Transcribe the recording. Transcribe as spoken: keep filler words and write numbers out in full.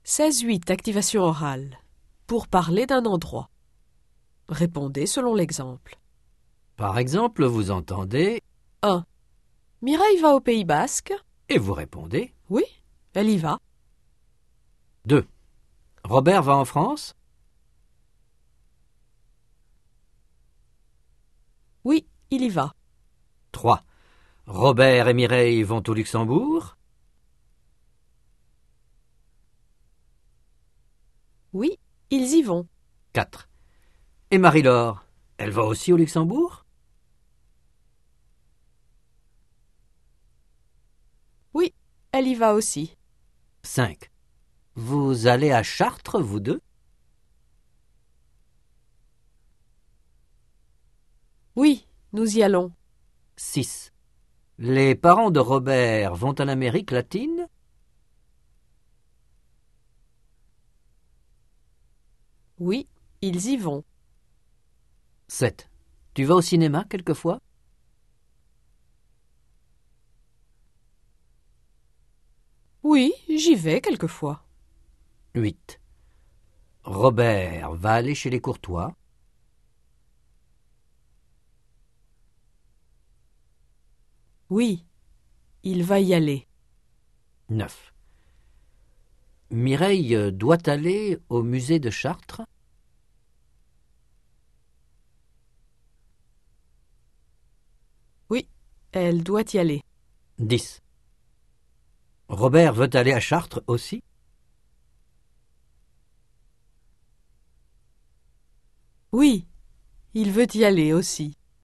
seize huit. Activation orale. Pour parler d'un endroit. Répondez selon l'exemple. Par exemple, vous entendez un. Mireille va au Pays Basque. et vous répondez. Oui, elle y va. deux. Robert va en France? Oui, il y va. trois. Robert et Mireille vont au Luxembourg? Oui, ils y vont. quatre. Et Marie-Laure, elle va aussi au Luxembourg? Oui, elle y va aussi. cinq. Vous allez à Chartres, vous deux? Oui, nous y allons. six. Les parents de Robert vont en Amérique latine? Oui, ils y vont. sept. Tu vas au cinéma quelquefois? Oui, j'y vais quelquefois. huit. Robert va aller chez les Courtois? Oui, il va y aller. neuf. Mireille doit aller au musée de Chartres? Oui, elle doit y aller. dix. Robert veut aller à Chartres aussi? Oui, il veut y aller aussi.